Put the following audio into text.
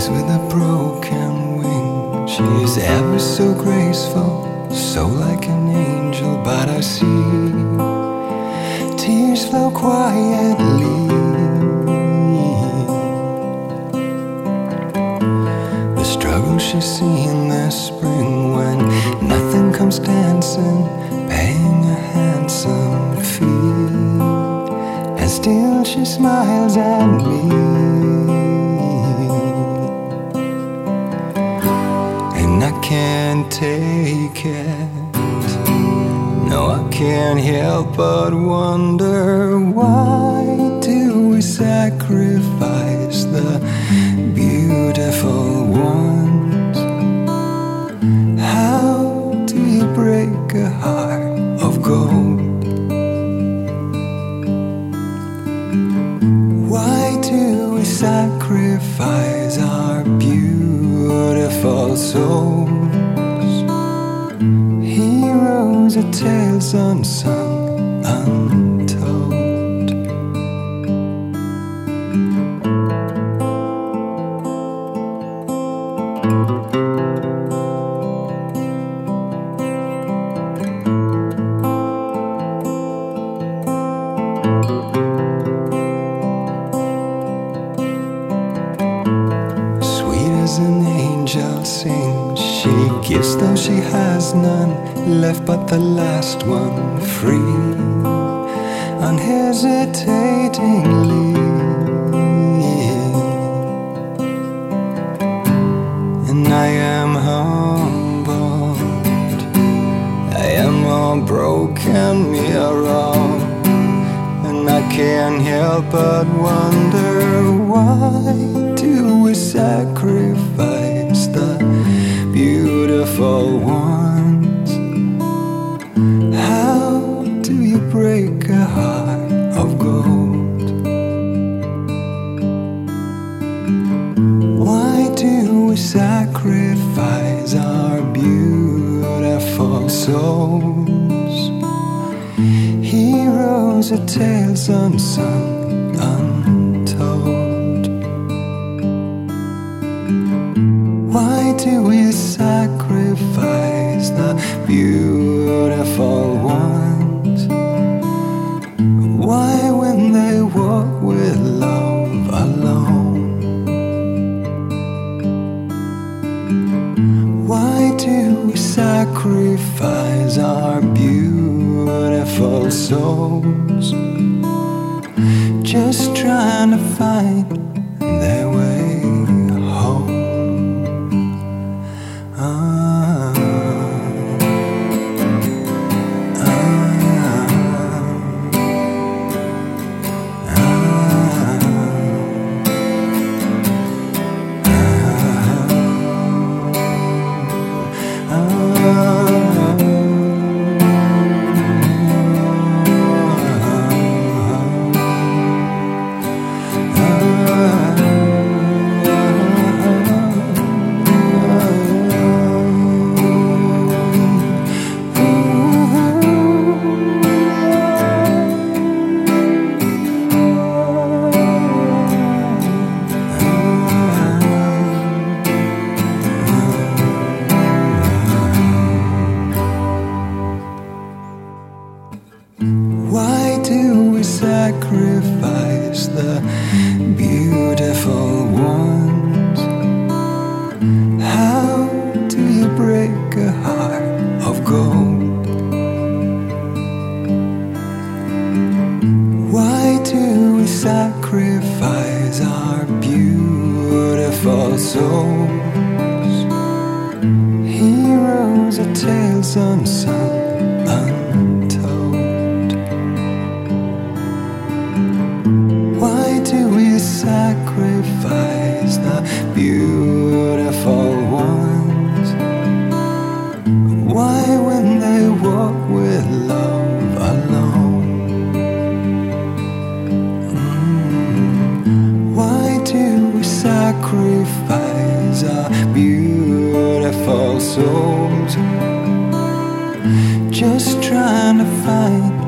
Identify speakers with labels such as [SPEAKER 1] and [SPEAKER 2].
[SPEAKER 1] with a broken wing. She's ever so graceful, so like an angel. But I see tears flow quietly. The struggle she's seen this spring, when nothing comes dancing, paying a handsome fee, and still she smiles at me. And I can't take it, no, I can't help but wonder, why do we sacrifice the beautiful ones? How do you break a heart of gold? Why do we sacrifice our beautiful souls? Heroes are tales unsung, untold. Sweet as an angel sings, she gives though she has none left but the last one, free, unhesitatingly. And I am humbled, I am a broken mirror, and I can't help but wonder, why do we sacrifice the beautiful ones? How do you break a heart of gold? Why do we sacrifice our beautiful souls? Heroes are tales unsung, untold. Why do we sacrifice the beautiful ones? Why, when they walk with love alone? Why do we sacrifice our beautiful souls, just trying to find their way home? Why do we sacrifice the beautiful ones? How do you break a heart of gold? Why do we sacrifice our beautiful souls? Heroes are tales unsung, untold. Why do we sacrifice the beautiful ones? Why, when they walk with love alone? Why do we sacrifice our beautiful souls, just trying to find